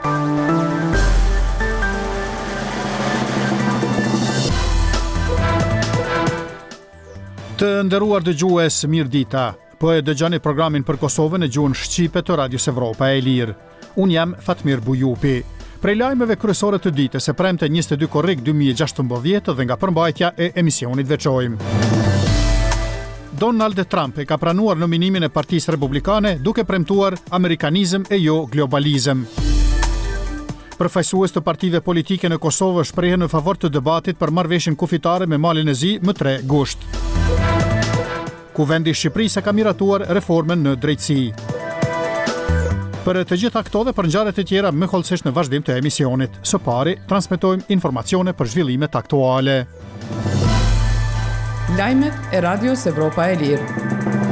Të nderuar dëgjues, mirëdita. Po e dëgjoni programin për Kosovën në gjuhën shqipe të Radios Evropa e Lirë. Unë jam Fatmir Bujupi. Prej lajmeve kryesore të ditës së premte 22 korrik 2016 dhe nga përmbajtja e emisionit veçojmë. Donald Trump e ka pranuar nominimin e Partisë Republikane duke premtuar amerikanizëm e jo globalizëm. Përfaqësues të partive politike në Kosovë shprehen në favor të debatit për marrëveshjen kufitare me Malin e Zi më 3 gusht. Kuvendi i Shqipërisë ka miratuar reformën në drejtësi. Për të gjitha këto dhe për ngjarjet e tjera më hollësisht në vazhdim të emisionit. Së pari, transmetojmë informacione për zhvillimet aktuale. Lajmet e Radios Evropa e Lirë.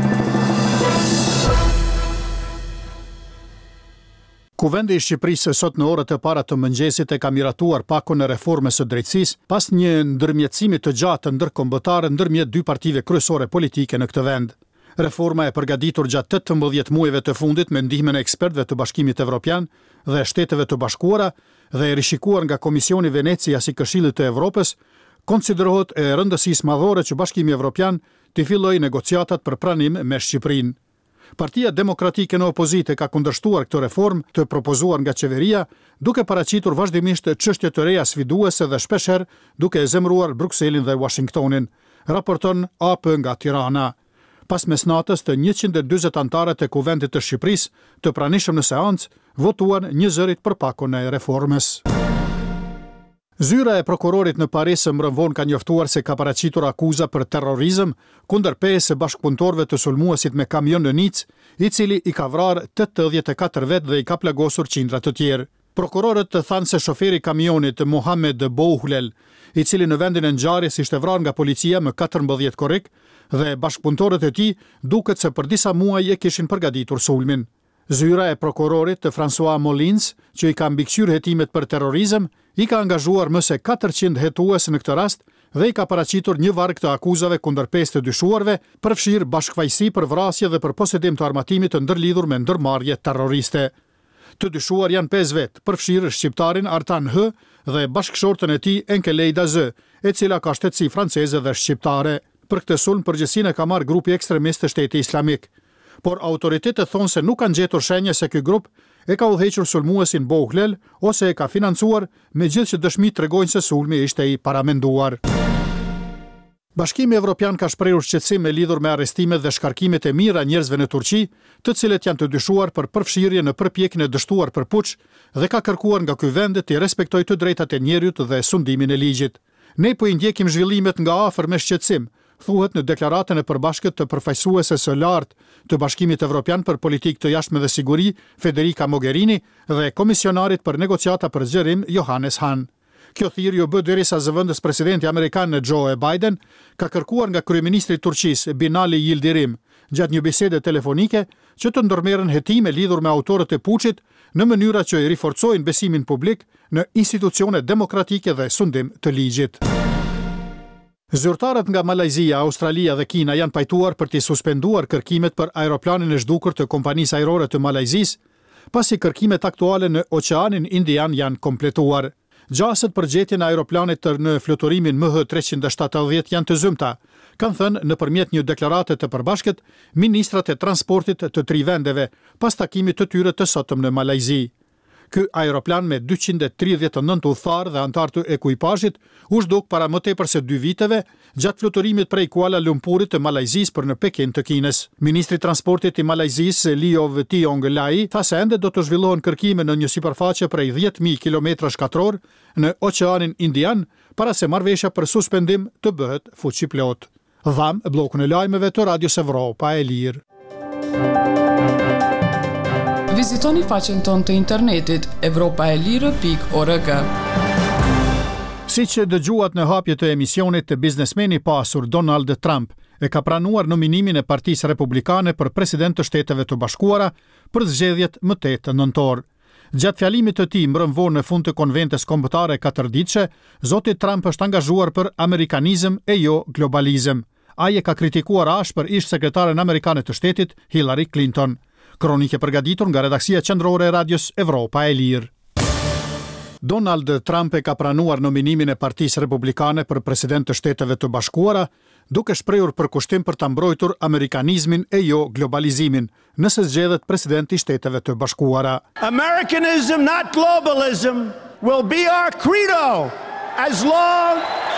Kuvendi i Shqipërisë sot në orët e para të mëngjesit e ka miratuar pakun e reformës së drejtësisë pas një ndërmjetësimi të gjatë ndërkombëtar ndërmjet dy partive kryesore politike në këtë vend. Reforma e përgatitur gjatë 18 muajve të fundit me ndihmën e ekspertëve të Bashkimit Evropian dhe Shteteve të Bashkuara dhe e rishikuar nga Komisioni Venecia si Këshilli të Evropës, konsiderohet e rëndësisë madhore që Bashkimi Evropian të fillojë negociatat për pranim me Shqipërinë. Partia Demokratike në opozitë ka kundërshtuar këtë reformë të propozuar nga qeveria, duke paraqitur vazhdimisht çështje të reja sfiduese dhe shpeshherë duke e zemëruar Brukselin dhe Washingtonin, raporton AP nga Tirana. Pas mesnatës të 140 antarët e Kuvendit të Shqipërisë të pranishëm në seancë, votuan një zërit për pakun e reformës. Zyra e prokurorit në Paris mbrëmvon ka njoftuar se ka paraqitur akuza për terrorizëm kundër 5 bashkëpunëtorëve të sulmuesit me kamion në Nicë, i cili i ka vrarë 84 vet dhe i ka plagosur qindra të tjerë. Prokurorët të thanë se shoferi i kamionit Mohamed Bouhlel, i cili në vendin e ngjarjes ishte vrarë nga policia më 14 korrik, dhe bashkëpunëtorët e tij duket se për disa muaj e kishin përgatitur sulmin. Zyra e prokurorit të François Molins, që i ka mbikëqyrë hetimet për terrorizëm, i ka angazhuar më se 400 hetues në këtë rast dhe i ka paraqitur një varg të akuzave kundër 5 të dyshuarve, përfshirë bashkëfaqësi për vrasje dhe për posedim të armatimit të ndërlidhur me ndërmarrje terroriste. Të dyshuar janë 5 vetë, përfshirë shqiptarin Artan H dhe bashkëshortën e tij Enkelejda Z, e cila ka shtetësi franceze dhe shqiptare. Për këtë sulm përgjegjësinë ka marrë grupi ekstremist të Shtetit Islamik. Por autoritetet thonë se nuk kanë gjetur shenja se ky grup e ka udhëhequr sulmuesin Bouhlel ose e ka financuar, megjithëse dëshmitë tregojnë se sulmi ishte i paramenduar. Bashkimi Evropian ka shprehur shqetësim me lidhur me arrestimet dhe shkarkimet e mira njerëzve në Turqi, të cilët janë të dyshuar për përfshirje në përpjekjen e dështuar për puç dhe ka kërkuar nga ky vend të respektojë të drejtat e njerëzit dhe sundimin e ligjit. Ne po i ndjekim zhvillimet nga afër me shqetësim, thuhet në deklaratën e përbashkët të përfaqësueses së lartë të Bashkimit Evropian për politikë të jashtme dhe siguri, Federica Mogherini, dhe komisionarit për negociata për zgjerim, Johannes Hahn. Kjo thirrje u bë derisa zëvendës presidenti amerikan Joe Biden ka kërkuar nga kryeministri i Turqisë Binali Yildirim gjatë një bisede telefonike që të ndërmerren hetime lidhur me autorët e puçit në mënyra që i riforcojnë besimin publik në institucione demokratike dhe sundim të ligjit. Zyrtarët nga Malajzia, Australia dhe Kina janë pajtuar për të suspenduar kërkimet për aeroplanin e zhdukur të kompanisë ajrore të Malajzisë, pasi kërkimet aktuale në Oqeanin Indian janë kompletuar. Gjasët për gjetjen e aeroplanit në fluturimin MH370 janë të zymta, kanë thënë nëpërmjet një deklarate të përbashkët ministrat e transportit të 3 vendeve pas takimit të tyre të sotëm në Malajzi. Ky aeroplan me 239 udhëtar dhe antar të ekuipazhit u zhduk para më tepër se 2 viteve gjatë fluturimit prej Kuala Lumpurit të Malajzisë për në Pekin të Kinës. Ministri i transportit i Malajzisë, Liov Tiong Lai, tha se ende do të zhvillohen kërkime në një sipërfaqe prej 10.000 km2 në Oqeanin Indian para se marrëveshja për suspendim të bëhet fuqiplot. Dham bllokun e lajmeve të Radios Evropa e Lirë. Vizitoni faqen tonë të internetit europaelire.org. Siç dëgjuat në hapje të emisionit, biznesmeni i pasur Donald Trump e ka pranuar nominimin e Partisë Republikane për president të Shteteve të Bashkuara për zgjedhjet më 8 nëntor. Gjatë fjalimit të tij mbrëmvor në fund të konventes kombëtare 4-ditëshe, zoti Trump është angazhuar për amerikanizëm e jo globalizëm. Ai e ka kritikuar ashpër ish sekretaren amerikane të shtetit Hillary Clinton. Kronike përgatitur nga redaksia qendrore e Radios Evropa e Lirë. Donald Trump e ka pranuar nominimin e Partisë Republikane për president të Shteteve të Bashkuara, duke shprehur përkushtim për ta mbrojtur amerikanizmin e jo globalizimin, nëse zgjedhet presidenti i Shteteve të Bashkuara. Americanism, not globalism, will be our credo as long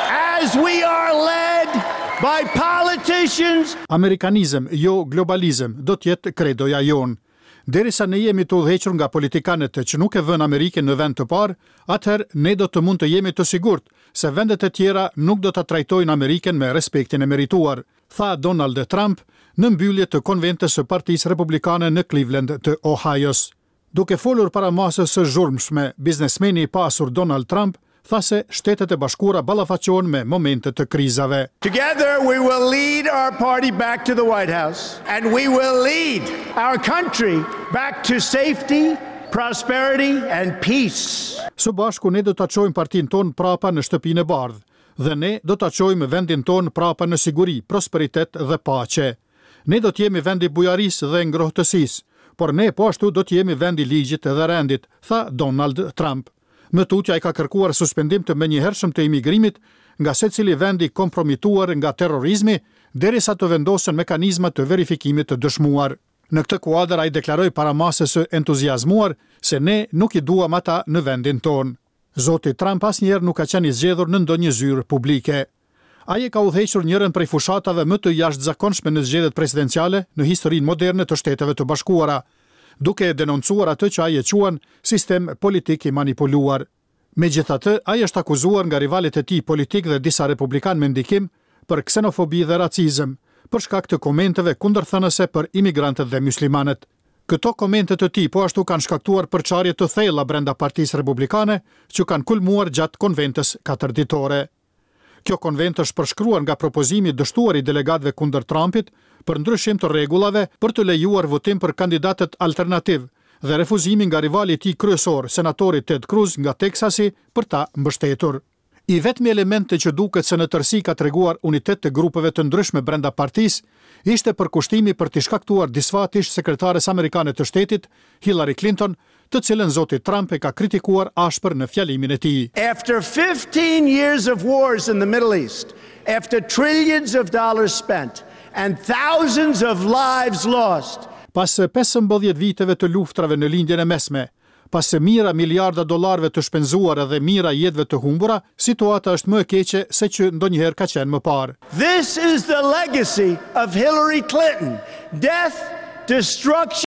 as we are led by politicians. Amerikanizëm, jo globalizëm, do të jetë kredoja jonë. Derisa ne jemi të udhëhequr nga politikanët që nuk e vënë Amerikën në vend të parë, atëherë ne do të mund të jemi të sigurt se vendet e tjera nuk do ta trajtojnë Amerikën me respektin e merituar, tha Donald Trump në mbyllje të konventës së Partisë Republikane në Cleveland të Ohio's. Duke folur para masës së zhurmshme, biznesmeni i pasur Donald Trump tha se Shtetet e Bashkuara ballafaqohen me momente të krizave. Together we will lead our party back to the White House and we will lead our country back to safety, prosperity and peace. Së bashku ne do ta çojmë partinë tonë prapa në shtëpinë e bardhë dhe ne do ta çojmë vendin tonë prapa në siguri, prosperitet dhe paqe. Ne do të jemi vendi bujarisë dhe ngrohtësisë, por ne po ashtu do të jemi vendi ligjit dhe rendit, tha Donald Trump. Më tutja ai ka kërkuar suspendim të menjëhershëm të imigrimit nga secili vend i kompromituar nga terrorizmi, derisa të vendosen mekanizma të verifikimit të dëshmuar. Në këtë kuadër ai deklaroi para masës së entuziazmuar se ne nuk i duam ata në vendin tonë. Zoti Trump asnjëherë nuk ka qenë i zgjedhur në ndonjë zyrë publike. Ai e ka udhëhequr njërin prej fushatave më të jashtëzakonshme në zgjedhjet presidenciale në historinë moderne të Shteteve të Bashkuara, duke e denoncuar atë që ai e quan sistem politik i manipuluar. Megjithatë, ai është akuzuar nga rivalet e tij politik dhe disa republikanë me ndikim për ksenofobi dhe racizëm, për shkak të komenteve kundërthënëse për imigrantët dhe muslimanët. Këto komente të tij po ashtu kanë shkaktuar përçarje të thella brenda Partisë Republikane, që kanë kulmuar gjatë konventës katërditore. Kjo konvent është përshkruar nga propozimi i dështuar i delegatëve kundër Trumpit për ndryshim të rregullave për të lejuar votim për kandidatët alternativ dhe refuzimi nga rivali i tij kryesor, senatori Ted Cruz nga Teksasi, për ta mbështetur. I vetmi elementi që duket se në tërësi ka treguar unitet të grupeve të ndryshme brenda partisë, ishte përkushtimi për të shkaktuar disfatisht sekretares amerikane të shtetit, Hillary Clinton, të cilën zoti Trump e ka kritikuar ashpër në fjalimin e tij. After 15 years of wars in the Middle East, after trillions of dollars spent and thousands of lives lost. Pas 15 viteve të luftrave në lindjen e mesme, pas mijëra miliarda dollarëve të shpenzuar dhe mijëra jetëve të humbura, situata është më e keqe se që ndonjëherë ka qenë më parë. This is the legacy of Hillary Clinton. Death, destruction